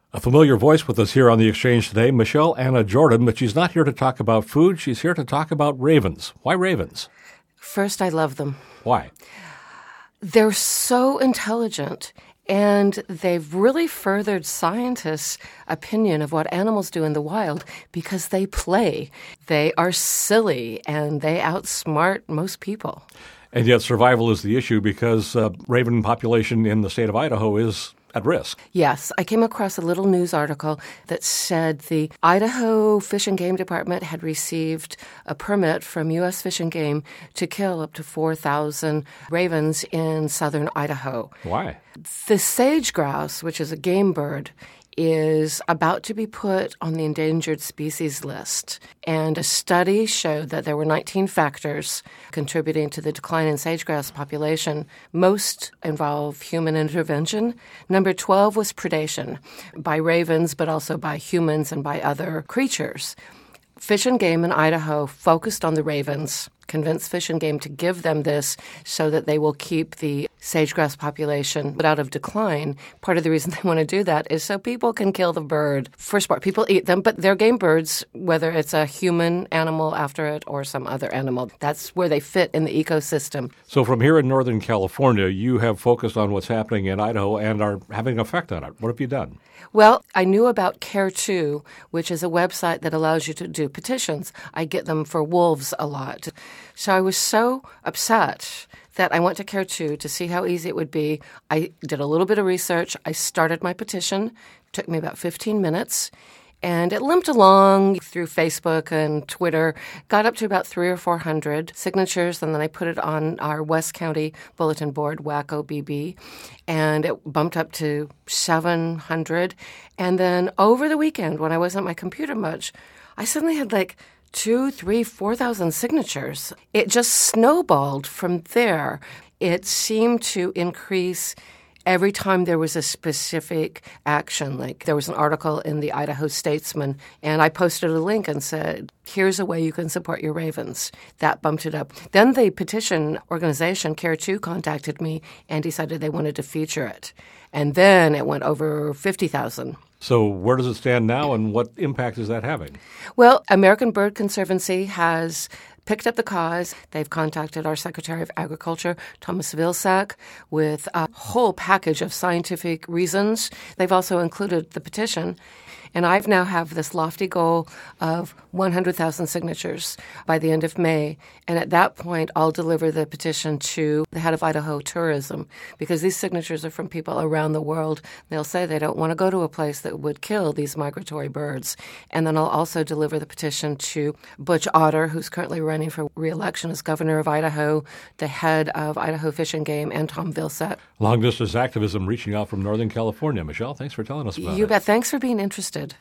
A familiar voice with us here on The Exchange today, Michelle Anna Jordan, but she's not here to talk about food. She's here to talk about ravens. Why ravens? First, I love them. Why? They're so intelligent, and they've really furthered scientists' opinion of what animals do in the wild because they play. They are silly, and they outsmart most people. And yet survival is the issue because raven population in the state of Idaho is at risk. Yes, I came across a little news article that said the Idaho Fish and Game Department had received a permit from U.S. Fish and Game to kill up to 4,000 ravens in southern Idaho. Why? The sage grouse, which is a game bird, is about to be put on the endangered species list. And a study showed that there were 19 factors contributing to the decline in sage grouse population. Most involve human intervention. Number 12 was predation by ravens, but also by humans and by other creatures. Fish and Game in Idaho focused on the ravens, convinced Fish and Game to give them this so that they will keep the sage-grouse population out of decline. Part of the reason they want to do that is so people can kill the bird for sport. People eat them, but they're game birds, whether it's a human animal after it or some other animal. That's where they fit in the ecosystem. So from here in Northern California, you have focused on what's happening in Idaho and are having an effect on it. What have you done? Well, I knew about Care2, which is a website that allows you to do petitions. I get them for wolves a lot. So I was so upset that I went to Care2 to see how easy it would be. I did a little bit of research. I started my petition. It took me about 15 minutes. And it limped along through Facebook and Twitter, got up to about 300 or 400 signatures, and then I put it on our West County bulletin board, WACO BB, and it bumped up to 700. And then over the weekend, when I wasn't at my computer much, I suddenly had like 2,000, 3,000, 4,000 signatures. It just snowballed from there. It seemed to increase every time there was a specific action. Like there was an article in the Idaho Statesman, and I posted a link and said, here's a way you can support your ravens. That bumped it up. Then the petition organization, Care2, contacted me and decided they wanted to feature it. And then it went over 50,000. So where does it stand now, and what impact is that having? Well, American Bird Conservancy has picked up the cause. They've contacted our Secretary of Agriculture, Thomas Vilsack, with a whole package of scientific reasons. They've also included the petition. And I now have this lofty goal of 100,000 signatures by the end of May. And at that point, I'll deliver the petition to the head of Idaho Tourism, because these signatures are from people around the world. They'll say they don't want to go to a place that would kill these migratory birds. And then I'll also deliver the petition to Butch Otter, who's currently running for re-election as governor of Idaho, the head of Idaho Fish and Game, and Tom Vilsack. Long-distance activism reaching out from Northern California. Michelle, thanks for telling us about it. You bet. Thanks for being interested.